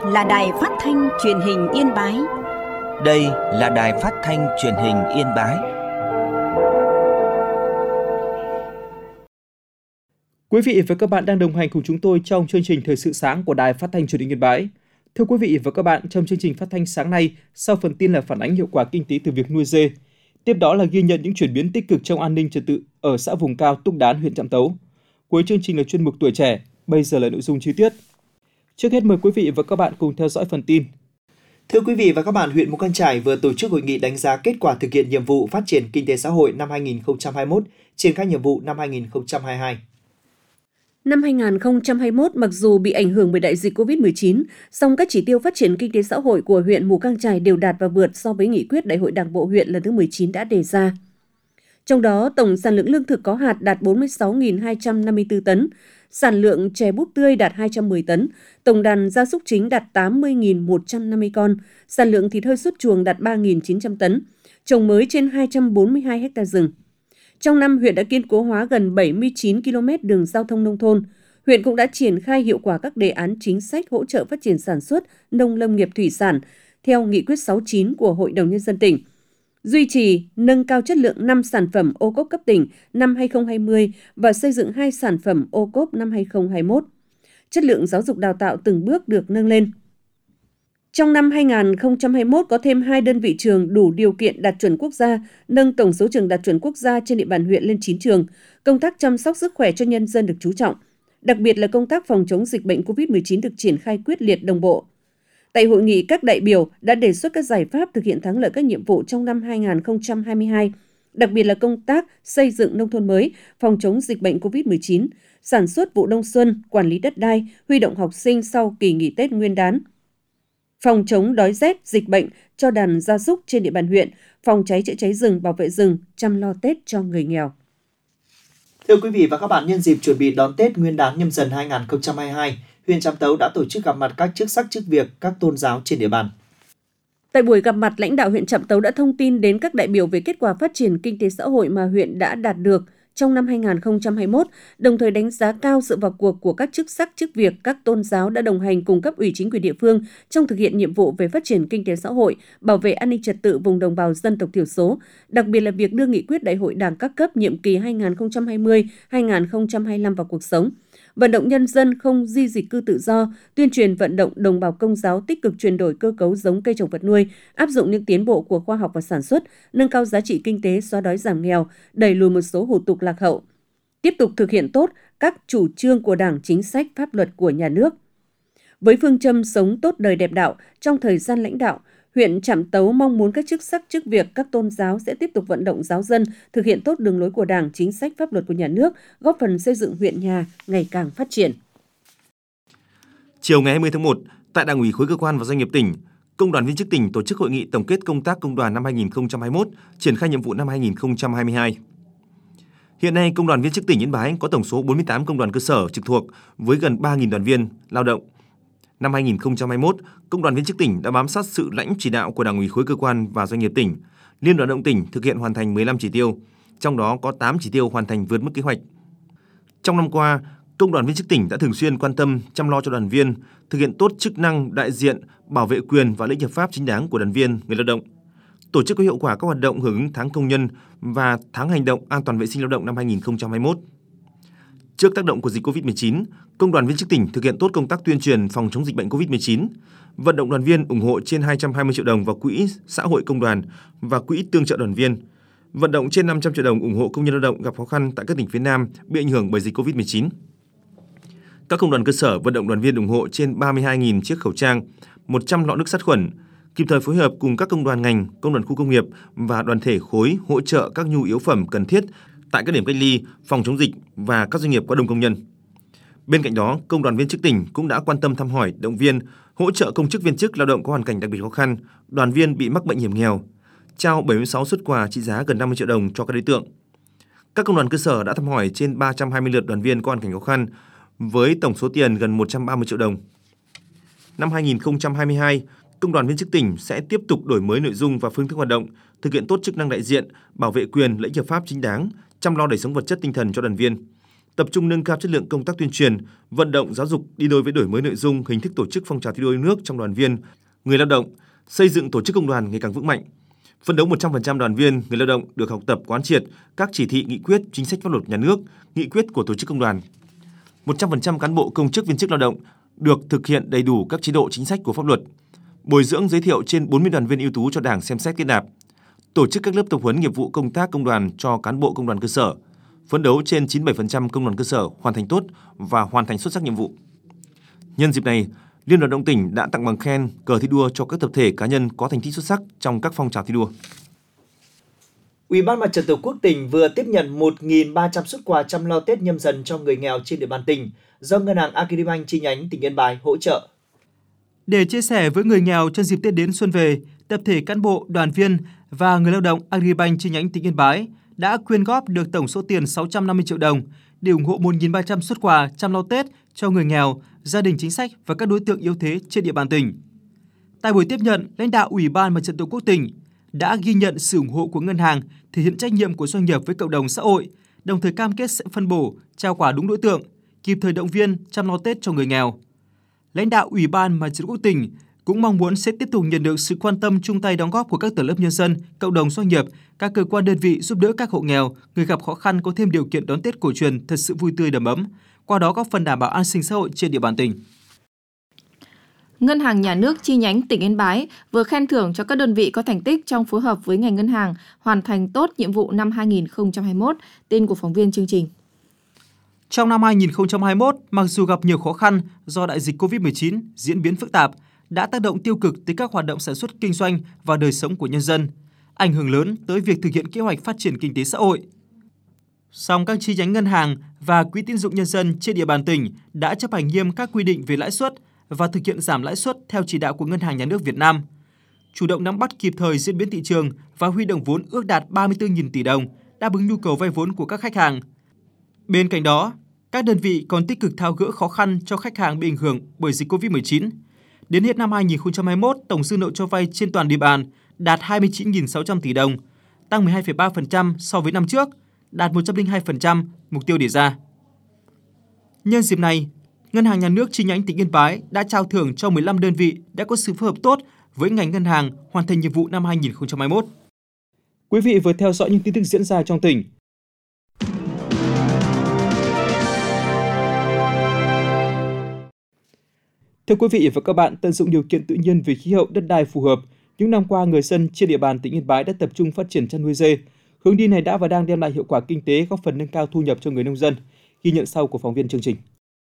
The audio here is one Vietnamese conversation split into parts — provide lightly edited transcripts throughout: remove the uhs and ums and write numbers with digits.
là Đài Phát thanh Truyền hình Yên Bái. Đây là Đài Phát thanh Truyền hình Yên Bái. Quý vị và các bạn đang đồng hành cùng chúng tôi trong chương trình Thời sự sáng của Đài Phát thanh Truyền hình Yên Bái. Thưa quý vị và các bạn, trong chương trình phát thanh sáng nay, sau phần tin là phản ánh hiệu quả kinh tế từ việc nuôi dê. Tiếp đó là ghi nhận những chuyển biến tích cực trong an ninh trật tự ở xã vùng cao Túc Đán, huyện Trạm Tấu. Cuối chương trình là chuyên mục Tuổi trẻ, bây giờ là nội dung chi tiết. Trước hết mời quý vị và các bạn cùng theo dõi phần tin. Thưa quý vị và các bạn, huyện Mù Cang Chải vừa tổ chức hội nghị đánh giá kết quả thực hiện nhiệm vụ phát triển kinh tế xã hội năm 2021, triển khai nhiệm vụ năm 2022. Năm 2021, mặc dù bị ảnh hưởng bởi đại dịch COVID-19, song các chỉ tiêu phát triển kinh tế xã hội của huyện Mù Cang Chải đều đạt và vượt so với nghị quyết Đại hội Đảng bộ huyện lần thứ 19 đã đề ra. Trong đó, tổng sản lượng lương thực có hạt đạt 46.254 tấn, sản lượng chè búp tươi đạt 210 tấn, tổng đàn gia súc chính đạt 80.150 con, sản lượng thịt hơi xuất chuồng đạt 3.900 tấn, trồng mới trên 242 ha rừng. Trong năm, huyện đã kiên cố hóa gần 79 km đường giao thông nông thôn. Huyện cũng đã triển khai hiệu quả các đề án chính sách hỗ trợ phát triển sản xuất, nông lâm nghiệp thủy sản theo nghị quyết 69 của Hội đồng Nhân dân tỉnh. Duy trì, nâng cao chất lượng 5 sản phẩm ô cốp cấp tỉnh năm 2020 và xây dựng 2 sản phẩm ô cốp năm 2021. Chất lượng giáo dục đào tạo từng bước được nâng lên. Trong năm 2021 có thêm 2 đơn vị trường đủ điều kiện đạt chuẩn quốc gia, nâng tổng số trường đạt chuẩn quốc gia trên địa bàn huyện lên 9 trường. Công tác chăm sóc sức khỏe cho nhân dân được chú trọng. Đặc biệt là công tác phòng chống dịch bệnh COVID-19 được triển khai quyết liệt đồng bộ. Tại hội nghị, các đại biểu đã đề xuất các giải pháp thực hiện thắng lợi các nhiệm vụ trong năm 2022, đặc biệt là công tác xây dựng nông thôn mới, phòng chống dịch bệnh COVID-19, sản xuất vụ đông xuân, quản lý đất đai, huy động học sinh sau kỳ nghỉ Tết Nguyên đán, phòng chống đói rét, dịch bệnh cho đàn gia súc trên địa bàn huyện, phòng cháy chữa cháy rừng, bảo vệ rừng, chăm lo Tết cho người nghèo. Thưa quý vị và các bạn, nhân dịp chuẩn bị đón Tết Nguyên đán Nhâm Dần 2022, huyện Trạm Tấu đã tổ chức gặp mặt các chức sắc chức việc, các tôn giáo trên địa bàn. Tại buổi gặp mặt, lãnh đạo huyện Trạm Tấu đã thông tin đến các đại biểu về kết quả phát triển kinh tế xã hội mà huyện đã đạt được trong năm 2021, đồng thời đánh giá cao sự vào cuộc của các chức sắc chức việc, các tôn giáo đã đồng hành cùng cấp ủy chính quyền địa phương trong thực hiện nhiệm vụ về phát triển kinh tế xã hội, bảo vệ an ninh trật tự vùng đồng bào dân tộc thiểu số, đặc biệt là việc đưa nghị quyết Đại hội Đảng các cấp nhiệm kỳ 2020-2025 vào cuộc sống. Vận động nhân dân không di dịch cư tự do, tuyên truyền vận động đồng bào Công giáo tích cực chuyển đổi cơ cấu giống cây trồng vật nuôi, áp dụng những tiến bộ của khoa học và sản xuất, nâng cao giá trị kinh tế, xóa đói giảm nghèo, đẩy lùi một số hủ tục lạc hậu. Tiếp tục thực hiện tốt các chủ trương của Đảng, chính sách, pháp luật của nhà nước. Với phương châm sống tốt đời đẹp đạo, trong thời gian lãnh đạo, huyện Trạm Tấu mong muốn các chức sắc chức việc, các tôn giáo sẽ tiếp tục vận động giáo dân thực hiện tốt đường lối của Đảng, chính sách pháp luật của nhà nước, góp phần xây dựng huyện nhà ngày càng phát triển. Chiều ngày 20 tháng 1, tại Đảng ủy khối cơ quan và doanh nghiệp tỉnh, Công đoàn viên chức tỉnh tổ chức hội nghị tổng kết công tác công đoàn năm 2021, triển khai nhiệm vụ năm 2022. Hiện nay, Công đoàn viên chức tỉnh Yên Bái có tổng số 48 công đoàn cơ sở trực thuộc với gần 3.000 đoàn viên lao động. Năm 2021, Công đoàn viên chức tỉnh đã bám sát sự lãnh chỉ đạo của Đảng ủy khối cơ quan và doanh nghiệp tỉnh. Liên đoàn Lao động tỉnh thực hiện hoàn thành 15 chỉ tiêu, trong đó có 8 chỉ tiêu hoàn thành vượt mức kế hoạch. Trong năm qua, Công đoàn viên chức tỉnh đã thường xuyên quan tâm chăm lo cho đoàn viên, thực hiện tốt chức năng đại diện, bảo vệ quyền và lợi ích hợp pháp chính đáng của đoàn viên, người lao động. Tổ chức có hiệu quả các hoạt động hưởng ứng tháng công nhân và tháng hành động an toàn vệ sinh lao động năm 2021. Trước tác động của dịch COVID-19, Công đoàn viên chức tỉnh thực hiện tốt công tác tuyên truyền phòng chống dịch bệnh COVID-19, vận động đoàn viên ủng hộ trên 220 triệu đồng vào quỹ xã hội công đoàn và quỹ tương trợ đoàn viên, vận động trên 500 triệu đồng ủng hộ công nhân lao động gặp khó khăn tại các tỉnh phía Nam bị ảnh hưởng bởi dịch COVID-19. Các công đoàn cơ sở vận động đoàn viên ủng hộ trên 32.000 chiếc khẩu trang, 100 lọ nước sát khuẩn, kịp thời phối hợp cùng các công đoàn ngành, công đoàn khu công nghiệp và đoàn thể khối hỗ trợ các nhu yếu phẩm cần thiết tại các điểm cách ly, phòng chống dịch và các doanh nghiệp có đông công nhân. Bên cạnh đó, Công đoàn viên chức tỉnh cũng đã quan tâm thăm hỏi, động viên, hỗ trợ công chức viên chức lao động có hoàn cảnh đặc biệt khó khăn, đoàn viên bị mắc bệnh hiểm nghèo, trao 76 suất quà trị giá gần 50 triệu đồng cho các đối tượng. Các công đoàn cơ sở đã thăm hỏi trên 320 lượt đoàn viên có hoàn cảnh khó khăn với tổng số tiền gần 130 triệu đồng. Năm 2022, Công đoàn viên chức tỉnh sẽ tiếp tục đổi mới nội dung và phương thức hoạt động, thực hiện tốt chức năng đại diện, bảo vệ quyền lợi ích hợp pháp chính đáng, chăm lo đời sống vật chất tinh thần cho đoàn viên, tập trung nâng cao chất lượng công tác tuyên truyền, vận động giáo dục đi đôi với đổi mới nội dung, hình thức tổ chức phong trào thi đua yêu nước trong đoàn viên, người lao động, xây dựng tổ chức công đoàn ngày càng vững mạnh. Phấn đấu 100% đoàn viên, người lao động được học tập quán triệt các chỉ thị, nghị quyết, chính sách pháp luật nhà nước, nghị quyết của tổ chức công đoàn. 100% cán bộ công chức viên chức lao động được thực hiện đầy đủ các chế độ chính sách của pháp luật. Bồi dưỡng giới thiệu trên 40 đoàn viên ưu tú cho Đảng xem xét kết nạp. Tổ chức các lớp tập huấn nghiệp vụ công tác công đoàn cho cán bộ công đoàn cơ sở. Phấn đấu trên 97% công đoàn cơ sở hoàn thành tốt và hoàn thành xuất sắc nhiệm vụ. Nhân dịp này, Liên đoàn Lao động tỉnh đã tặng bằng khen, cờ thi đua cho các tập thể cá nhân có thành tích xuất sắc trong các phong trào thi đua. Ủy ban Mặt trận Tổ quốc tỉnh vừa tiếp nhận 1.300 suất quà chăm lo Tết Nhâm Dần cho người nghèo trên địa bàn tỉnh do Ngân hàng Agribank chi nhánh tỉnh Yên Bái hỗ trợ. Để chia sẻ với người nghèo trong dịp Tết đến xuân về, tập thể cán bộ, đoàn viên và người lao động Agribank chi nhánh tỉnh Yên Bái đã quyên góp được tổng số tiền 650 triệu đồng để ủng hộ 1.300 suất quà chăm lo Tết cho người nghèo, gia đình chính sách và các đối tượng yếu thế trên địa bàn tỉnh. Tại buổi tiếp nhận, lãnh đạo Ủy ban Mặt trận Tổ quốc tỉnh đã ghi nhận sự ủng hộ của ngân hàng, thể hiện trách nhiệm của doanh nghiệp với cộng đồng xã hội, đồng thời cam kết sẽ phân bổ, trao quà đúng đối tượng, kịp thời động viên chăm lo Tết cho người nghèo. Lãnh đạo Ủy ban Mặt trận Tổ quốc tỉnh cũng mong muốn sẽ tiếp tục nhận được sự quan tâm chung tay đóng góp của các tầng lớp nhân dân, cộng đồng doanh nghiệp, các cơ quan đơn vị giúp đỡ các hộ nghèo, người gặp khó khăn có thêm điều kiện đón Tết cổ truyền thật sự vui tươi đầm ấm, qua đó góp phần đảm bảo an sinh xã hội trên địa bàn tỉnh. Ngân hàng Nhà nước chi nhánh tỉnh Yên Bái vừa khen thưởng cho các đơn vị có thành tích trong phối hợp với ngành ngân hàng hoàn thành tốt nhiệm vụ năm 2021, tin của phóng viên chương trình. Trong năm 2021, mặc dù gặp nhiều khó khăn do đại dịch COVID-19 diễn biến phức tạp, đã tác động tiêu cực tới các hoạt động sản xuất kinh doanh và đời sống của nhân dân, ảnh hưởng lớn tới việc thực hiện kế hoạch phát triển kinh tế xã hội. Song các chi nhánh ngân hàng và quỹ tín dụng nhân dân trên địa bàn tỉnh đã chấp hành nghiêm các quy định về lãi suất và thực hiện giảm lãi suất theo chỉ đạo của Ngân hàng Nhà nước Việt Nam, chủ động nắm bắt kịp thời diễn biến thị trường và huy động vốn ước đạt 34.000 tỷ đồng, đáp ứng nhu cầu vay vốn của các khách hàng. Bên cạnh đó, các đơn vị còn tích cực tháo gỡ khó khăn cho khách hàng bị ảnh hưởng bởi dịch COVID-19. Đến hết năm 2021, tổng dư nợ cho vay trên toàn địa bàn đạt 29.600 tỷ đồng, tăng 12,3% so với năm trước, đạt 102% mục tiêu đề ra. Nhân dịp này, Ngân hàng Nhà nước chi nhánh tỉnh Yên Bái đã trao thưởng cho 15 đơn vị đã có sự phối hợp tốt với ngành ngân hàng hoàn thành nhiệm vụ năm 2021. Quý vị vừa theo dõi những tin tức diễn ra trong tỉnh. Thưa quý vị và các bạn, tận dụng điều kiện tự nhiên về khí hậu, đất đai phù hợp, những năm qua người dân trên địa bàn tỉnh Yên Bái đã tập trung phát triển chăn nuôi dê. Hướng đi này đã và đang đem lại hiệu quả kinh tế, góp phần nâng cao thu nhập cho người nông dân. Ghi nhận sau của phóng viên chương trình.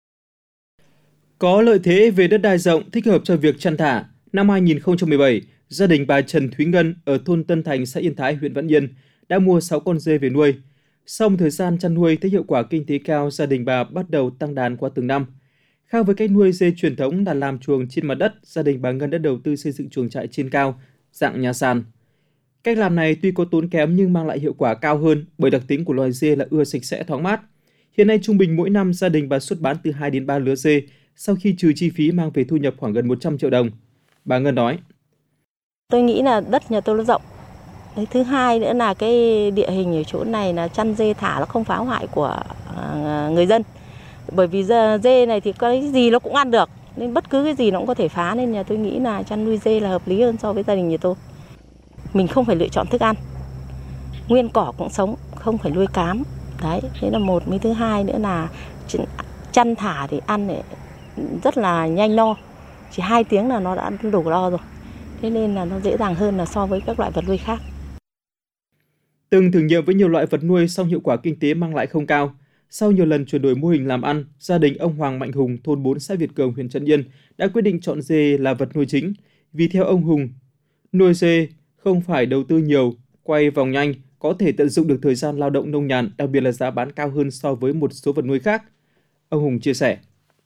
Có lợi thế về đất đai rộng thích hợp cho việc chăn thả, năm 2017, gia đình bà Trần Thúy Ngân ở thôn Tân Thành, xã Yên Thái, huyện Văn Yên đã mua 6 con dê về nuôi. Sau một thời gian chăn nuôi thấy hiệu quả kinh tế cao, gia đình bà bắt đầu tăng đàn qua từng năm. Khác với cách nuôi dê truyền thống là làm chuồng trên mặt đất, gia đình bà Ngân đã đầu tư xây dựng chuồng trại trên cao, dạng nhà sàn. Cách làm này tuy có tốn kém nhưng mang lại hiệu quả cao hơn bởi đặc tính của loài dê là ưa sạch sẽ, thoáng mát. Hiện nay trung bình mỗi năm gia đình bà xuất bán từ 2 đến 3 lứa dê, sau khi trừ chi phí mang về thu nhập khoảng gần 100 triệu đồng. Bà Ngân nói: Tôi nghĩ là đất nhà tôi nó rộng. Đấy, thứ hai nữa là cái địa hình ở chỗ này là chăn dê thả nó không phá hoại của người dân. Bởi vì dê này thì cái gì nó cũng ăn được, nên bất cứ cái gì nó cũng có thể phá, nên nhà tôi nghĩ là chăn nuôi dê là hợp lý hơn so với gia đình nhà tôi. Mình không phải lựa chọn thức ăn, nguyên cỏ cũng sống, không phải nuôi cám. Đấy, thế là một. Thứ hai nữa là chăn thả thì ăn để rất là nhanh no, chỉ 2 tiếng là nó đã đủ no rồi. Thế nên là nó dễ dàng hơn là so với các loại vật nuôi khác. Từng thử nghiệm với nhiều loại vật nuôi song hiệu quả kinh tế mang lại không cao. Sau nhiều lần chuyển đổi mô hình làm ăn, gia đình ông Hoàng Mạnh Hùng, thôn 4 xã Việt Cường, huyện Trấn Yên đã quyết định chọn dê là vật nuôi chính. Vì theo ông Hùng, nuôi dê không phải đầu tư nhiều, quay vòng nhanh, có thể tận dụng được thời gian lao động nông nhàn, đặc biệt là giá bán cao hơn so với một số vật nuôi khác. Ông Hùng chia sẻ: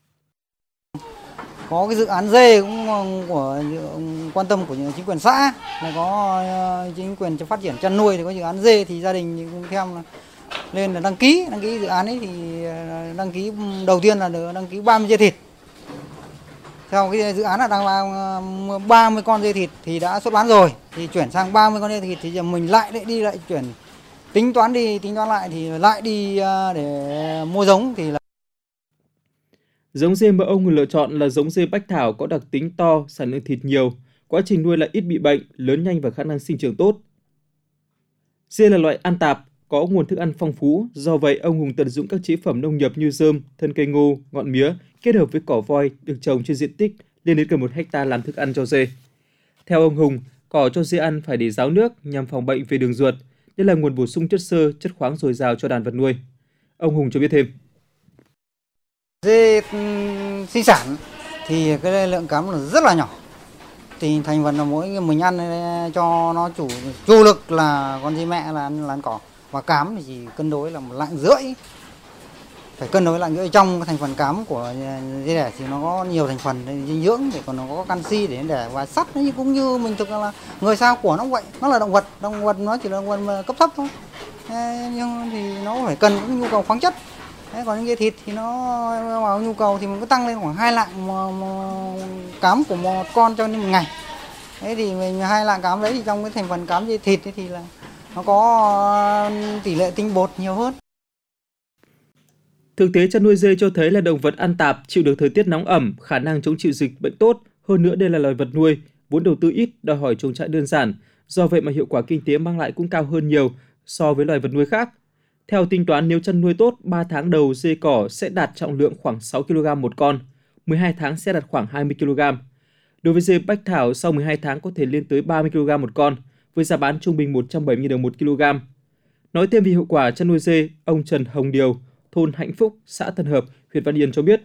Có cái dự án dê cũng của quan tâm của chính quyền xã, là có chính quyền cho phát triển chăn nuôi thì có dự án dê thì gia đình cũng theo là lên là đăng ký dự án ấy, thì đăng ký đầu tiên là được đăng ký 30 dê thịt. Theo cái dự án là đang 30 con dê thịt thì đã xuất bán rồi, thì chuyển sang 30 con dê thịt thì giờ mình lại chuyển tính toán lại thì lại đi để mua giống thì là giống dê mà ông lựa chọn là giống dê Bách Thảo có đặc tính to, sản lượng thịt nhiều, quá trình nuôi là ít bị bệnh, lớn nhanh và khả năng sinh trưởng tốt. Dê là loại ăn tạp, có nguồn thức ăn phong phú, do vậy ông Hùng tận dụng các chế phẩm nông nghiệp như rơm, thân cây ngô, ngọn mía kết hợp với cỏ voi được trồng trên diện tích lên đến gần 1 hectare làm thức ăn cho dê. Theo ông Hùng, cỏ cho dê ăn phải để ráo nước nhằm phòng bệnh về đường ruột. Đây là nguồn bổ sung chất xơ, chất khoáng dồi dào cho đàn vật nuôi. Ông Hùng cho biết thêm. Dê sinh sản thì cái lượng cám là rất là nhỏ. Thì thành phần là mỗi mình ăn cho nó chủ lực là con dê mẹ là ăn cỏ, và cám thì chỉ cân đối là 1,5 lạng. Phải cân đối 1,5 lạng. Trong cái thành phần cám của dê đẻ thì nó có nhiều thành phần dinh dưỡng, để còn nó có canxi để đẻ và sắt, cũng như mình thực là người sao của nó cũng vậy. Nó là động vật nó chỉ là động vật cấp thấp thôi. Nhưng thì nó phải cần cái nhu cầu khoáng chất. Còn những cái thịt thì nó vào nhu cầu thì mình cứ tăng lên khoảng 2 lạng cám của một con cho một ngày. Thế thì mình 2 lạng cám đấy thì trong cái thành phần cám dê thịt thì là nó có tỷ lệ tinh bột nhiều hơn. Thực tế chăn nuôi dê cho thấy là động vật ăn tạp, chịu được thời tiết nóng ẩm, khả năng chống chịu dịch bệnh tốt. Hơn nữa đây là loài vật nuôi, vốn đầu tư ít, đòi hỏi chuồng trại đơn giản. Do vậy mà hiệu quả kinh tế mang lại cũng cao hơn nhiều so với loài vật nuôi khác. Theo tính toán, nếu chăn nuôi tốt, 3 tháng đầu dê cỏ sẽ đạt trọng lượng khoảng 6 kg một con, 12 tháng sẽ đạt khoảng 20 kg. Đối với dê Bách Thảo, sau 12 tháng có thể lên tới 30 kg một con, với giá bán trung bình 170.000 đồng một kg. Nói thêm về hiệu quả chăn nuôi dê, ông Trần Hồng Điều, thôn Hạnh Phúc, xã Tân Hợp, huyện Văn Yên cho biết.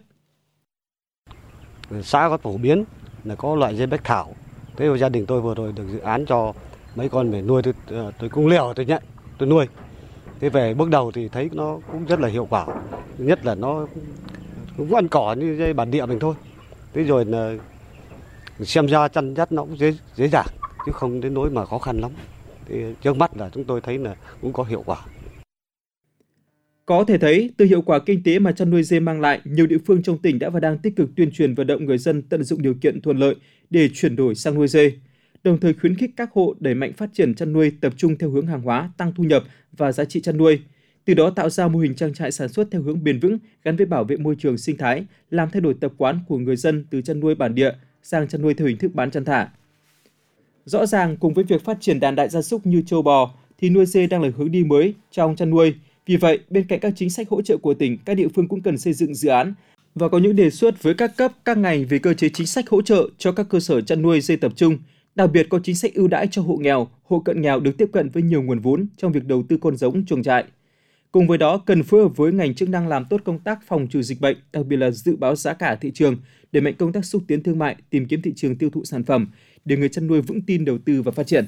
Xã có phổ biến là có loại dê Bách Thảo. Thế rồi gia đình tôi vừa rồi được dự án cho mấy con về nuôi, tôi cũng liều tôi nhận, tôi nuôi. Thế về bước đầu thì thấy nó cũng rất là hiệu quả. Thứ nhất là nó cũng ăn cỏ như dây bản địa mình thôi. Thế rồi là xem ra chăn dắt nó cũng dễ dàng, chứ không đến nỗi mà khó khăn lắm. Thì trước mắt là chúng tôi thấy là cũng có hiệu quả. Có thể thấy, từ hiệu quả kinh tế mà chăn nuôi dê mang lại, nhiều địa phương trong tỉnh đã và đang tích cực tuyên truyền vận động người dân tận dụng điều kiện thuận lợi để chuyển đổi sang nuôi dê, đồng thời khuyến khích các hộ đẩy mạnh phát triển chăn nuôi tập trung theo hướng hàng hóa, tăng thu nhập và giá trị chăn nuôi. Từ đó tạo ra mô hình trang trại sản xuất theo hướng bền vững, gắn với bảo vệ môi trường sinh thái, làm thay đổi tập quán của người dân từ chăn nuôi bản địa sang chăn nuôi theo hình thức bán chăn thả. Rõ ràng, cùng với việc phát triển đàn đại gia súc như trâu bò, thì nuôi dê đang là hướng đi mới trong chăn nuôi. Vì vậy, bên cạnh các chính sách hỗ trợ của tỉnh, các địa phương cũng cần xây dựng dự án và có những đề xuất với các cấp, các ngành về cơ chế chính sách hỗ trợ cho các cơ sở chăn nuôi dê tập trung. Đặc biệt có chính sách ưu đãi cho hộ nghèo, hộ cận nghèo được tiếp cận với nhiều nguồn vốn trong việc đầu tư con giống chuồng trại. Cùng với đó, cần phối hợp với ngành chức năng làm tốt công tác phòng trừ dịch bệnh, đặc biệt là dự báo giá cả thị trường, đẩy mạnh công tác xúc tiến thương mại, tìm kiếm thị trường tiêu thụ sản phẩm để người chăn nuôi vững tin đầu tư và phát triển.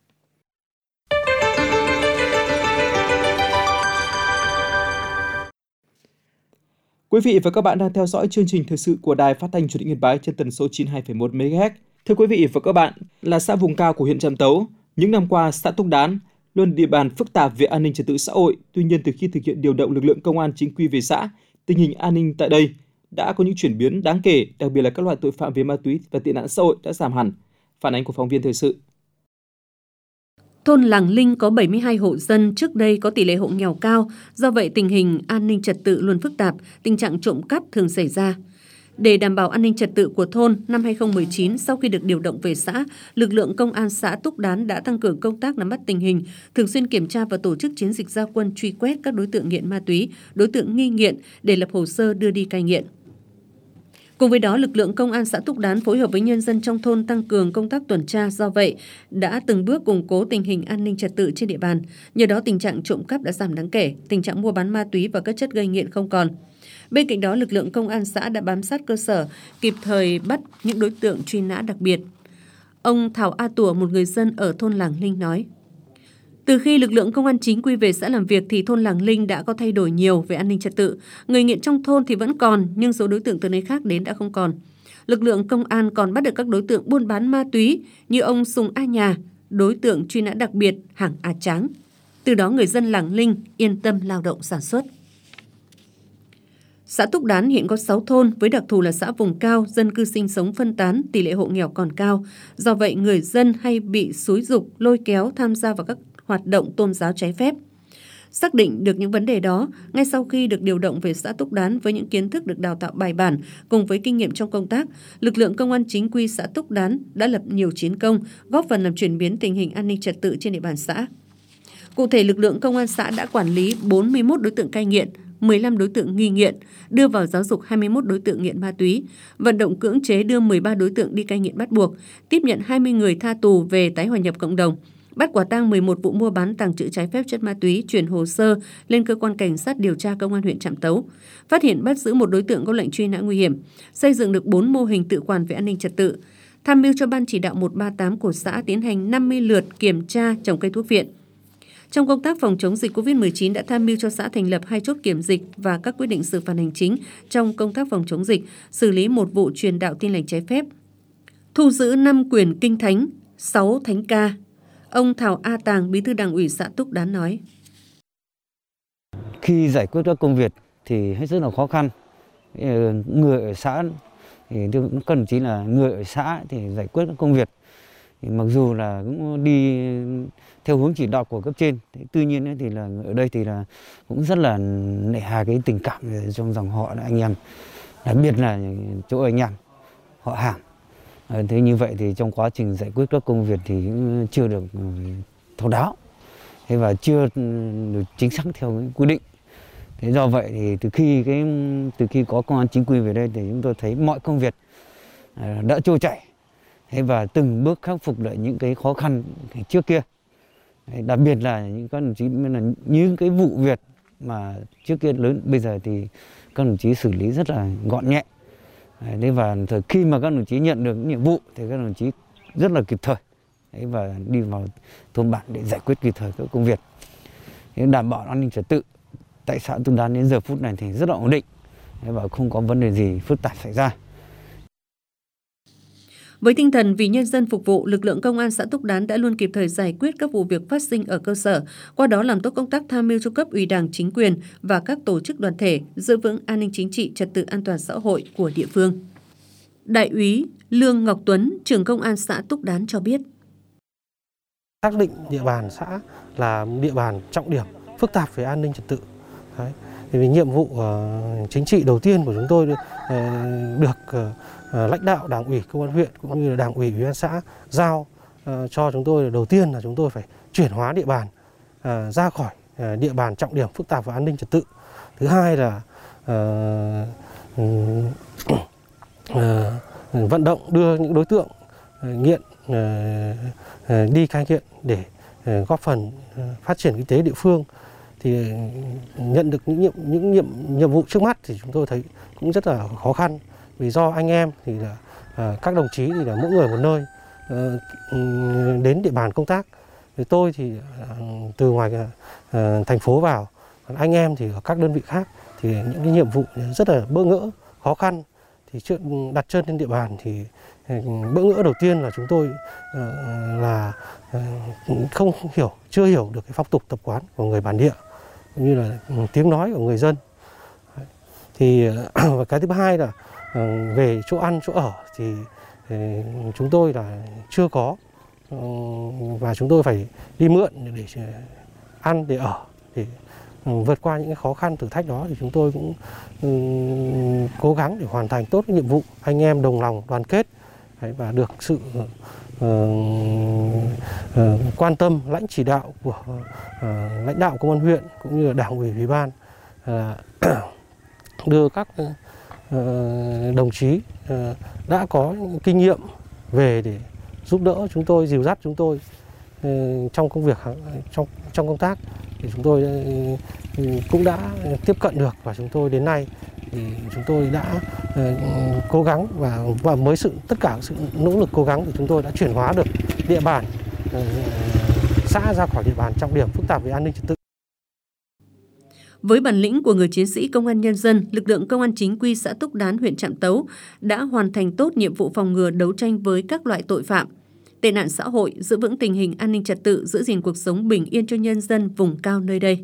Quý vị và các bạn đang theo dõi chương trình thời sự của Đài Phát thanh Truyền hình Yên Bái trên tần số 92,1 MHz. Thưa quý vị và các bạn, là xã vùng cao của huyện Trạm Tấu, những năm qua xã Túc Đán luôn địa bàn phức tạp về an ninh trật tự xã hội. Tuy nhiên, từ khi thực hiện điều động lực lượng công an chính quy về xã, tình hình an ninh tại đây đã có những chuyển biến đáng kể, đặc biệt là các loại tội phạm về ma túy và tệ nạn xã hội đã giảm hẳn. Phản ánh của phóng viên thời sự. Thôn Làng Linh có 72 hộ dân, trước đây có tỷ lệ hộ nghèo cao, do vậy tình hình an ninh trật tự luôn phức tạp, tình trạng trộm cắp thường xảy ra. Để đảm bảo an ninh trật tự của thôn, năm 2019, sau khi được điều động về xã, lực lượng công an xã Túc Đán đã tăng cường công tác nắm bắt tình hình, thường xuyên kiểm tra và tổ chức chiến dịch ra quân truy quét các đối tượng nghiện ma túy, đối tượng nghi nghiện để lập hồ sơ đưa đi cai nghiện. Cùng với đó, lực lượng công an xã Túc Đán phối hợp với nhân dân trong thôn tăng cường công tác tuần tra, do vậy đã từng bước củng cố tình hình an ninh trật tự trên địa bàn. Nhờ đó, tình trạng trộm cắp đã giảm đáng kể, tình trạng mua bán ma túy và các chất gây nghiện không còn. Bên cạnh đó, lực lượng công an xã đã bám sát cơ sở, kịp thời bắt những đối tượng truy nã đặc biệt. Ông Thảo A Tủa, một người dân ở thôn Làng Linh nói: Từ khi lực lượng công an chính quy về xã làm việc thì thôn Làng Linh đã có thay đổi nhiều về an ninh trật tự. Người nghiện trong thôn thì vẫn còn, nhưng số đối tượng từ nơi khác đến đã không còn. Lực lượng công an còn bắt được các đối tượng buôn bán ma túy như ông Sùng A Nhà, đối tượng truy nã đặc biệt Hàng A Tráng. Từ đó người dân Làng Linh yên tâm lao động sản xuất. Xã Túc Đán hiện có 6 thôn với đặc thù là xã vùng cao, dân cư sinh sống phân tán, tỷ lệ hộ nghèo còn cao. Do vậy, người dân hay bị xúi giục, lôi kéo tham gia vào các hoạt động tôn giáo trái phép. Xác định được những vấn đề đó, ngay sau khi được điều động về xã Túc Đán với những kiến thức được đào tạo bài bản cùng với kinh nghiệm trong công tác, lực lượng công an chính quy xã Túc Đán đã lập nhiều chiến công, góp phần làm chuyển biến tình hình an ninh trật tự trên địa bàn xã. Cụ thể, lực lượng công an xã đã quản lý 41 đối tượng cai nghiện, 15 đối tượng nghi nghiện, đưa vào giáo dục 21 đối tượng nghiện ma túy, vận động cưỡng chế đưa 13 đối tượng đi cai nghiện bắt buộc, tiếp nhận 20 người tha tù về tái hòa nhập cộng đồng, bắt quả tang 11 vụ mua bán tàng trữ trái phép chất ma túy, chuyển hồ sơ lên cơ quan cảnh sát điều tra công an huyện Trạm Tấu, phát hiện bắt giữ một đối tượng có lệnh truy nã nguy hiểm, xây dựng được 4 mô hình tự quản về an ninh trật tự, tham mưu cho ban chỉ đạo 138 của xã tiến hành 50 lượt kiểm tra trồng cây thuốc viện. Trong công tác phòng chống dịch COVID-19 đã tham mưu cho xã thành lập 2 chốt kiểm dịch và các quyết định xử phạt hành chính trong công tác phòng chống dịch, xử lý 1 vụ truyền đạo tin lành trái phép. Thu giữ 5 quyển kinh thánh, 6 thánh ca. Ông Thảo A Tàng, Bí thư Đảng ủy xã Túc Đán nói: Khi giải quyết các công việc thì hết sức là khó khăn. Người ở xã thì các đồng chí là người ở xã thì giải quyết các công việc. Thì mặc dù là cũng đi theo hướng chỉ đạo của cấp trên, tuy nhiên thì là ở đây thì là cũng rất là nể hà cái tình cảm trong dòng họ là anh em, đặc biệt là chỗ anh em họ hàng. Thế như vậy thì trong quá trình giải quyết các công việc thì cũng chưa được thấu đáo, thế và chưa được chính xác theo cái quy định. Thế do vậy thì từ khi có công an chính quy về đây thì chúng tôi thấy mọi công việc đã trôi chảy, thế và từng bước khắc phục lại những cái khó khăn trước kia. Đặc biệt là những các đồng chí là những cái vụ việc mà trước kia lớn, bây giờ thì các đồng chí xử lý rất là gọn nhẹ. Thế và khi mà các đồng chí nhận được nhiệm vụ thì các đồng chí rất là kịp thời và đi vào thôn bản để giải quyết kịp thời các công việc. Đảm bảo an ninh trật tự tại xã Túc Đán đến giờ phút này thì rất là ổn định và không có vấn đề gì phức tạp xảy ra. Với tinh thần vì nhân dân phục vụ, lực lượng công an xã Túc Đán đã luôn kịp thời giải quyết các vụ việc phát sinh ở cơ sở, qua đó làm tốt công tác tham mưu cho cấp ủy Đảng, chính quyền và các tổ chức đoàn thể giữ vững an ninh chính trị, trật tự an toàn xã hội của địa phương. Đại úy Lương Ngọc Tuấn, trưởng công an xã Túc Đán cho biết: Xác định địa bàn xã là địa bàn trọng điểm phức tạp về an ninh trật tự. Đấy. Vì nhiệm vụ chính trị đầu tiên của chúng tôi được lãnh đạo Đảng ủy công an huyện cũng như là Đảng ủy Ủy ban xã giao cho chúng tôi, đầu tiên là chúng tôi phải chuyển hóa địa bàn ra khỏi địa bàn trọng điểm phức tạp về an ninh trật tự. Thứ hai là vận động đưa những đối tượng nghiện đi cai nghiện để góp phần phát triển kinh tế địa phương. Thì nhận được những nhiệm vụ trước mắt thì chúng tôi thấy cũng rất là khó khăn, vì do anh em thì là các đồng chí thì là mỗi người một nơi đến địa bàn công tác. Thì tôi thì từ ngoài thành phố vào, còn anh em thì ở các đơn vị khác, thì những cái nhiệm vụ rất là bỡ ngỡ, khó khăn. Thì chuyện đặt chân lên địa bàn thì bỡ ngỡ đầu tiên là chúng tôi là chưa hiểu được cái phong tục tập quán của người bản địa, cũng như là tiếng nói của người dân. Thì và cái thứ hai là về chỗ ăn chỗ ở thì chúng tôi là chưa có, và chúng tôi phải đi mượn để ăn để ở, để vượt qua những cái khó khăn thử thách đó. Thì chúng tôi cũng cố gắng để hoàn thành tốt cái nhiệm vụ, anh em đồng lòng đoàn kết và được sự quan tâm lãnh chỉ đạo của lãnh đạo công an huyện cũng như là Đảng ủy Ủy ban đưa các đồng chí đã có kinh nghiệm về để giúp đỡ chúng tôi, dìu dắt chúng tôi trong công việc, trong công tác. Thì chúng tôi cũng đã tiếp cận được, và chúng tôi đến nay thì chúng tôi đã cố gắng và với tất cả sự nỗ lực cố gắng thì chúng tôi đã chuyển hóa được địa bàn xã ra khỏi địa bàn trọng điểm phức tạp về an ninh trật tự. Với bản lĩnh của người chiến sĩ công an nhân dân, lực lượng công an chính quy xã Túc Đán, huyện Trạm Tấu đã hoàn thành tốt nhiệm vụ phòng ngừa đấu tranh với các loại tội phạm, tệ nạn xã hội, giữ vững tình hình an ninh trật tự, giữ gìn cuộc sống bình yên cho nhân dân vùng cao nơi đây.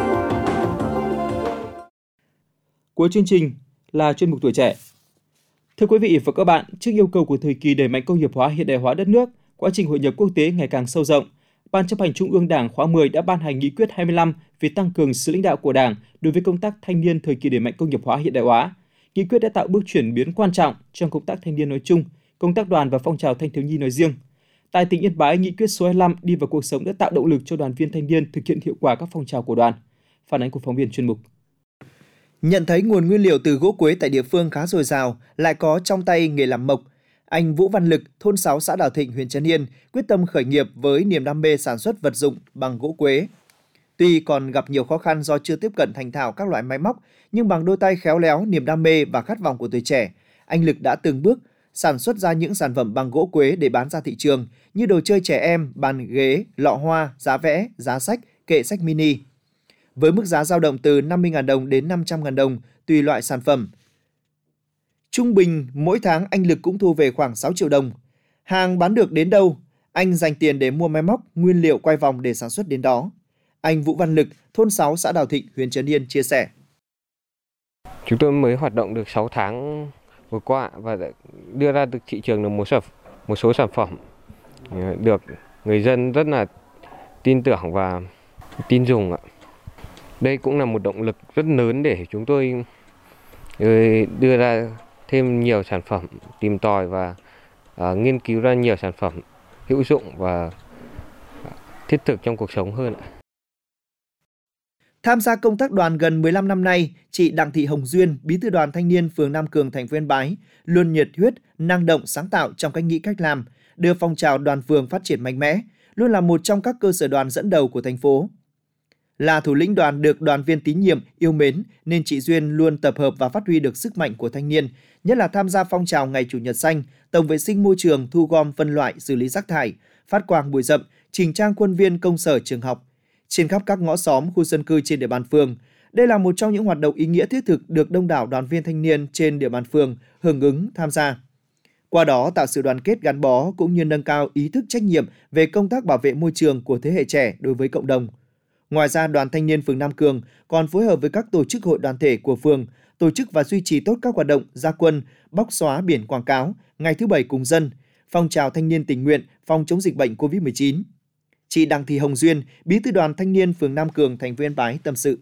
Cuối chương trình là chuyên mục tuổi trẻ. Thưa quý vị và các bạn, trước yêu cầu của thời kỳ đẩy mạnh công nghiệp hóa, hiện đại hóa đất nước, quá trình hội nhập quốc tế ngày càng sâu rộng, Ban Chấp hành Trung ương Đảng khóa 10 đã ban hành nghị quyết 25 về tăng cường sự lãnh đạo của Đảng đối với công tác thanh niên thời kỳ đẩy mạnh công nghiệp hóa, hiện đại hóa. Nghị quyết đã tạo bước chuyển biến quan trọng trong công tác thanh niên nói chung, công tác đoàn và phong trào thanh thiếu nhi nói riêng. Tại tỉnh Yên Bái, nghị quyết số 25 đi vào cuộc sống đã tạo động lực cho đoàn viên thanh niên thực hiện hiệu quả các phong trào của đoàn. Phản ánh của phóng viên chuyên mục. Nhận thấy nguồn nguyên liệu từ gỗ quế tại địa phương khá dồi dào, lại có trong tay nghề làm mộc, anh Vũ Văn Lực, thôn 6 xã Đào Thịnh, huyện Trấn Yên, quyết tâm khởi nghiệp với niềm đam mê sản xuất vật dụng bằng gỗ quế. Tuy còn gặp nhiều khó khăn do chưa tiếp cận thành thạo các loại máy móc, nhưng bằng đôi tay khéo léo, niềm đam mê và khát vọng của tuổi trẻ, anh Lực đã từng bước sản xuất ra những sản phẩm bằng gỗ quế để bán ra thị trường như đồ chơi trẻ em, bàn ghế, lọ hoa, giá vẽ, giá sách, kệ sách mini. Với mức giá dao động từ 50.000 đồng đến 500.000 đồng tùy loại sản phẩm. Trung bình, mỗi tháng anh Lực cũng thu về khoảng 6 triệu đồng. Hàng bán được đến đâu, anh dành tiền để mua máy móc, nguyên liệu quay vòng để sản xuất đến đó. Anh Vũ Văn Lực, thôn 6 xã Đào Thịnh, huyện Trấn Yên chia sẻ. Chúng tôi mới hoạt động được 6 tháng vừa qua và đã đưa ra được thị trường được một số sản phẩm được người dân rất là tin tưởng và tin dùng ạ. Đây cũng là một động lực rất lớn để chúng tôi đưa ra thêm nhiều sản phẩm, tìm tòi và nghiên cứu ra nhiều sản phẩm hữu dụng và thiết thực trong cuộc sống hơn. Tham gia công tác đoàn gần 15 năm nay, chị Đặng Thị Hồng Duyên, bí thư đoàn thanh niên phường Nam Cường, thành phố Yên Bái, luôn nhiệt huyết, năng động, sáng tạo trong cách nghĩ cách làm, đưa phong trào đoàn phường phát triển mạnh mẽ, luôn là một trong các cơ sở đoàn dẫn đầu của thành phố. Là thủ lĩnh đoàn được đoàn viên tín nhiệm, yêu mến, nên chị Duyên luôn tập hợp và phát huy được sức mạnh của thanh niên, nhất là tham gia phong trào Ngày Chủ nhật xanh, tổng vệ sinh môi trường, thu gom phân loại, xử lý rác thải, phát quang bụi rậm, chỉnh trang khuôn viên công sở trường học. Trên khắp các ngõ xóm, khu dân cư trên địa bàn phường, đây là một trong những hoạt động ý nghĩa thiết thực được đông đảo đoàn viên thanh niên trên địa bàn phường hưởng ứng tham gia. Qua đó tạo sự đoàn kết gắn bó cũng như nâng cao ý thức trách nhiệm về công tác bảo vệ môi trường của thế hệ trẻ đối với cộng đồng. Ngoài ra, đoàn thanh niên phường Nam Cường còn phối hợp với các tổ chức hội đoàn thể của phường tổ chức và duy trì tốt các hoạt động ra quân, bóc xóa biển quảng cáo, ngày thứ Bảy cùng dân, phong trào thanh niên tình nguyện phòng chống dịch bệnh COVID-19. Chị Đặng Thị Hồng Duyên, bí thư đoàn thanh niên phường Nam Cường, thành phố Yên Bái tâm sự.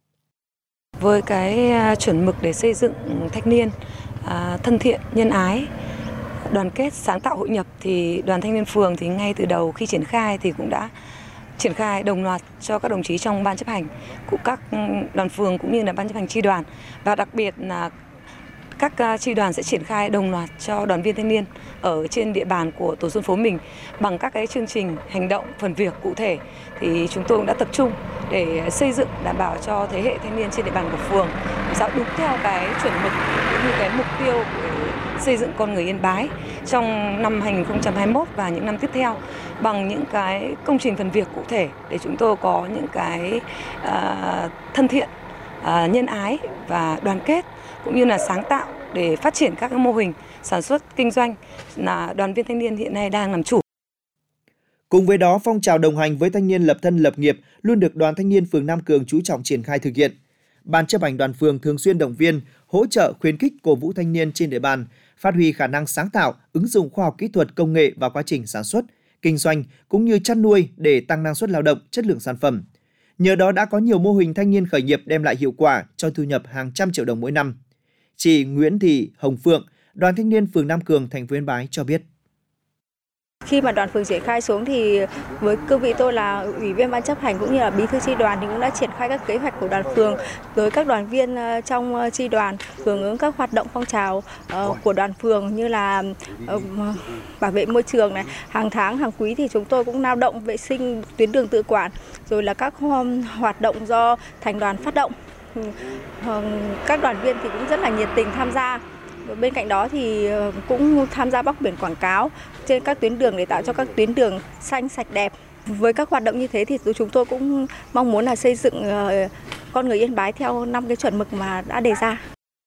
Với cái chuẩn mực để xây dựng thanh niên thân thiện, nhân ái, đoàn kết, sáng tạo, hội nhập thì đoàn thanh niên phường thì ngay từ đầu khi triển khai thì cũng đã triển khai đồng loạt cho các đồng chí trong ban chấp hành của các đoàn phường cũng như là ban chấp hành chi đoàn, và đặc biệt là các chi đoàn sẽ triển khai đồng loạt cho đoàn viên thanh niên ở trên địa bàn của tổ dân phố mình bằng các cái chương trình hành động phần việc cụ thể. Thì chúng tôi cũng đã tập trung để xây dựng đảm bảo cho thế hệ thanh niên trên địa bàn của phường sao đúng theo cái chuẩn mực cũng như cái mục tiêu để xây dựng con người Yên Bái trong năm 2021 và những năm tiếp theo bằng những cái công trình phần việc cụ thể để chúng tôi có những cái thân thiện, nhân ái và đoàn kết cũng như là sáng tạo để phát triển các mô hình sản xuất kinh doanh là đoàn viên thanh niên hiện nay đang làm chủ. Cùng với đó, phong trào đồng hành với thanh niên lập thân lập nghiệp luôn được đoàn thanh niên phường Nam Cường chú trọng triển khai thực hiện. Ban chấp hành đoàn phường thường xuyên động viên, hỗ trợ, khuyến khích, cổ vũ thanh niên trên địa bàn phát huy khả năng sáng tạo, ứng dụng khoa học kỹ thuật, công nghệ vào quá trình sản xuất, kinh doanh cũng như chăn nuôi để tăng năng suất lao động, chất lượng sản phẩm. Nhờ đó đã có nhiều mô hình thanh niên khởi nghiệp đem lại hiệu quả cho thu nhập hàng trăm triệu đồng mỗi năm. Chị Nguyễn Thị Hồng Phượng, đoàn thanh niên phường Nam Cường, thành phố Yên Bái cho biết. Khi mà đoàn phường triển khai xuống thì với cương vị tôi là ủy viên ban chấp hành cũng như là bí thư chi đoàn thì cũng đã triển khai các kế hoạch của đoàn phường tới các đoàn viên trong chi đoàn hưởng ứng các hoạt động phong trào của đoàn phường như là bảo vệ môi trường này, hàng tháng hàng quý thì chúng tôi cũng lao động vệ sinh tuyến đường tự quản, rồi là các hoạt động do thành đoàn phát động. Các đoàn viên thì cũng rất là nhiệt tình tham gia. Bên cạnh đó thì cũng tham gia bóc biển quảng cáo trên các tuyến đường để tạo cho các tuyến đường xanh sạch đẹp. Với các hoạt động như thế thì chúng tôi cũng mong muốn là xây dựng con người Yên Bái theo 5 cái chuẩn mực mà đã đề ra.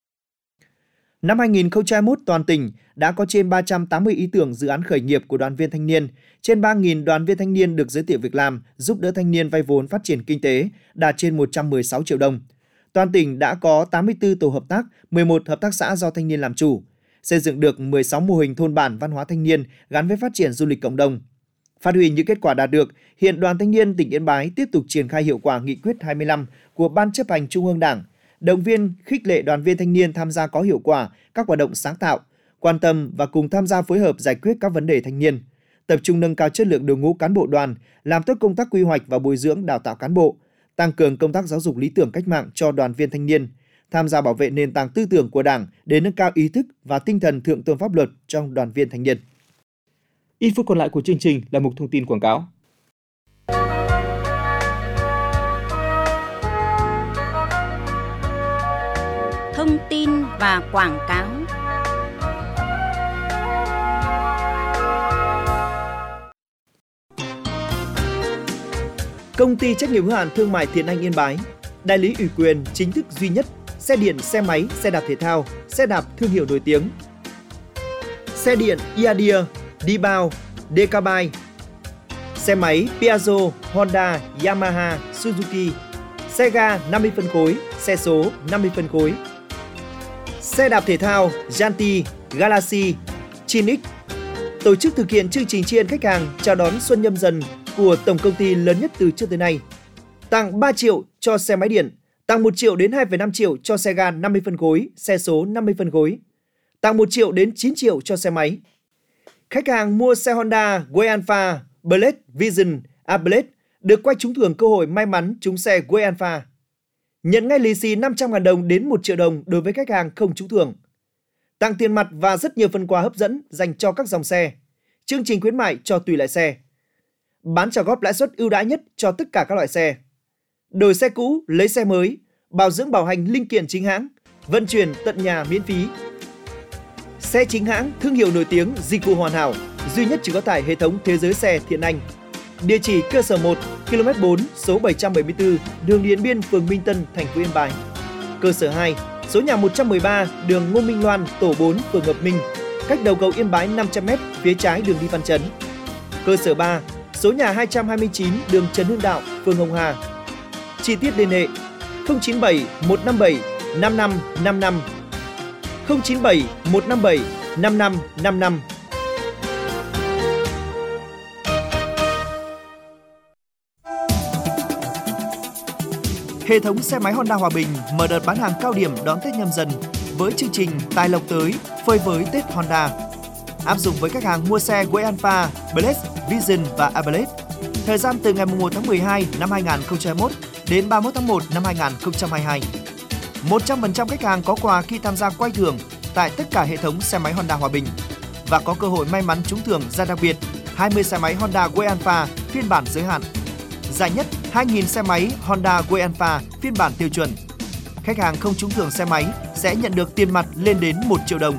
Năm 2021, toàn tỉnh đã có trên 380 ý tưởng dự án khởi nghiệp của đoàn viên thanh niên, trên 3.000 đoàn viên thanh niên được giới thiệu việc làm, giúp đỡ thanh niên vay vốn phát triển kinh tế, đạt trên 116 triệu đồng. Toàn tỉnh đã có 84 tổ hợp tác, 11 hợp tác xã do thanh niên làm chủ. xây dựng được 16 mô hình thôn bản văn hóa thanh niên gắn với phát triển du lịch cộng đồng. Phát huy những kết quả đạt được, hiện Đoàn Thanh niên tỉnh Yên Bái tiếp tục triển khai hiệu quả nghị quyết 25 của Ban Chấp hành Trung ương Đảng, động viên, khích lệ đoàn viên thanh niên tham gia có hiệu quả các hoạt động sáng tạo, quan tâm và cùng tham gia phối hợp giải quyết các vấn đề thanh niên, tập trung nâng cao chất lượng đội ngũ cán bộ đoàn, làm tốt công tác quy hoạch và bồi dưỡng đào tạo cán bộ, tăng cường công tác giáo dục lý tưởng cách mạng cho đoàn viên thanh niên, tham gia bảo vệ nền tảng tư tưởng của Đảng để nâng cao ý thức và tinh thần thượng tôn pháp luật trong đoàn viên thanh niên. Ít phút còn lại của chương trình là mục thông tin quảng cáo. Thông tin và quảng cáo. Công ty trách nhiệm hữu hạn thương mại Thiện Anh Yên Bái, đại lý ủy quyền chính thức duy nhất xe điện, xe máy, xe đạp thể thao, xe đạp thương hiệu nổi tiếng. Xe điện Iadia, Dibao, Decabike, xe máy Piaggio, Honda, Yamaha, Suzuki, xe ga 50 phân khối, xe số 50 phân khối. Xe đạp thể thao Yanti, Galaxy, Chinix. Tổ chức thực hiện chương trình tri ân khách hàng chào đón Xuân Nhâm Dần của tổng công ty lớn nhất từ trước tới nay. Tặng 3 triệu cho xe máy điện, tặng 1 triệu đến 2,5 triệu cho xe ga 50 phân khối, xe số 50 phân khối. Tặng 1 triệu đến 9 triệu cho xe máy. Khách hàng mua xe Honda Way Alpha, Blade, Vision, Blade được quay trúng thưởng cơ hội may mắn trúng xe Way Alpha. Nhận ngay lì xì 500.000 đồng đến 1 triệu đồng đối với khách hàng không trúng thưởng. Tặng tiền mặt và rất nhiều phần quà hấp dẫn dành cho các dòng xe. Chương trình khuyến mại cho tùy loại xe. Bán trả góp lãi suất ưu đãi nhất cho tất cả các loại xe. Đổi xe cũ, lấy xe mới, bảo dưỡng bảo hành linh kiện chính hãng, vận chuyển tận nhà miễn phí. Xe chính hãng, thương hiệu nổi tiếng, dịch vụ hoàn hảo, duy nhất chỉ có tại hệ thống Thế giới xe Thiện Anh. Địa chỉ cơ sở 1, km 4, số 774, đường Điện Biên, phường Minh Tân, thành phố Yên Bái. Cơ sở 2, số nhà 113, đường Ngô Minh Loan, tổ 4, phường Hợp Minh, cách đầu cầu Yên Bái 500m, phía trái đường đi Văn Chấn. Cơ sở 3, số nhà 229, đường Trần Hưng Đạo, phường Hồng Hà. Chi tiết liên hệ 097 157 5555, 097 157 5555. Hệ thống xe máy Honda Hòa Bình mở đợt bán hàng cao điểm đón Tết Nhâm Dần với chương trình Tài lộc tới, phơi với Tết Honda. Áp dụng với khách hàng mua xe Way Alpha, Blade, Vision và Blade. Thời gian từ ngày 1 tháng 12 năm 2021 đến 31 tháng 1 năm 2022. 100% khách hàng có quà khi tham gia quay thưởng tại tất cả hệ thống xe máy Honda Hòa Bình và có cơ hội may mắn trúng thưởng giải đặc biệt 20 xe máy Honda Way Alpha phiên bản giới hạn. Giải nhất 2.000 xe máy Honda Way Alpha phiên bản tiêu chuẩn. Khách hàng không trúng thưởng xe máy sẽ nhận được tiền mặt lên đến 1 triệu đồng.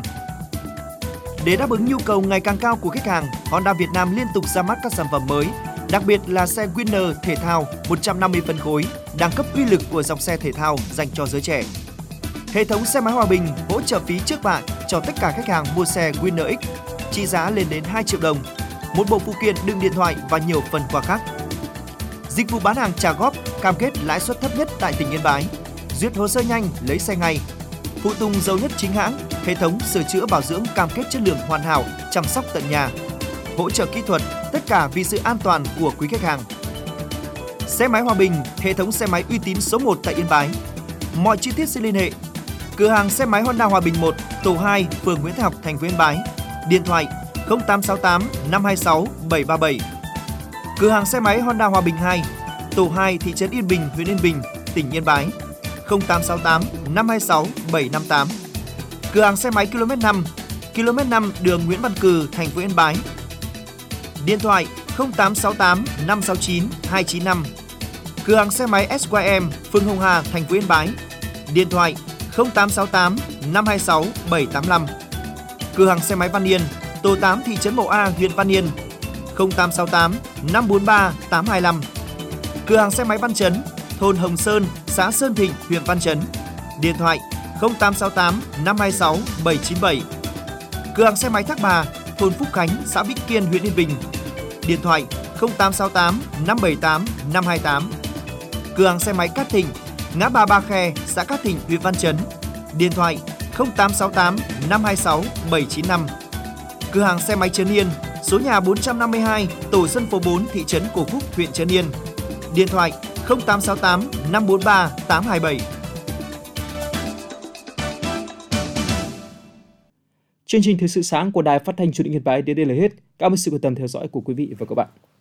Để đáp ứng nhu cầu ngày càng cao của khách hàng, Honda Việt Nam liên tục ra mắt các sản phẩm mới, đặc biệt là xe Winner thể thao 150 phân khối, đẳng cấp uy lực của dòng xe thể thao dành cho giới trẻ. Hệ thống xe máy Hòa Bình hỗ trợ phí trước bạ cho tất cả khách hàng mua xe Winner X, trị giá lên đến 2 triệu đồng, một bộ phụ kiện đựng điện thoại và nhiều phần quà khác. Dịch vụ bán hàng trả góp, cam kết lãi suất thấp nhất tại tỉnh Yên Bái, duyệt hồ sơ nhanh, lấy xe ngay. Phụ tùng dầu nhất chính hãng, hệ thống sửa chữa bảo dưỡng cam kết chất lượng hoàn hảo, chăm sóc tận nhà. Hỗ trợ kỹ thuật, tất cả vì sự an toàn của quý khách hàng. Xe máy Hòa Bình, hệ thống xe máy uy tín số 1 tại Yên Bái. Mọi chi tiết xin liên hệ. Cửa hàng xe máy Honda Hòa Bình 1, tổ 2, phường Nguyễn Thái Học, thành phố Yên Bái. Điện thoại 0868 526 737. Cửa hàng xe máy Honda Hòa Bình 2, tổ 2, thị trấn Yên Bình, huyện Yên Bình, tỉnh Yên Bái. 0868 526 758. Cửa hàng xe máy km 5, đường Nguyễn Văn Cừ, thành phố Yên Bái. Điện thoại 0868 569 295. Cửa hàng xe máy SYM, phường Hồng Hà, thành phố Yên Bái. Điện thoại 0868 526 785. Cửa hàng xe máy Văn Yên, tổ 8, thị trấn Mậu A, huyện Văn Yên. 0868 543 825. Cửa hàng xe máy Văn Chấn, thôn Hồng Sơn, xã Sơn Thịnh, huyện Văn Chấn. Điện thoại 0868 526 797. Cửa hàng xe máy Thác Bà, thôn Phúc Khánh, xã Vĩnh Kiên, huyện Yên Bình. Điện thoại 0868 578 528. Cửa hàng xe máy Cát Thịnh, ngã ba Ba Khe, xã Cát Thịnh, huyện Văn Chấn. Điện thoại 0868 526 795. Cửa hàng xe máy Trấn Yên, số nhà 452, tổ dân phố 4, thị trấn Cổ Phúc, huyện Trấn Yên. Điện thoại 0868 543 827. Chương trình Thời sự sáng của Đài Phát thanh Truyền hình Yên Bái đến đây là hết. Cảm ơn sự quan tâm theo dõi của quý vị và các bạn.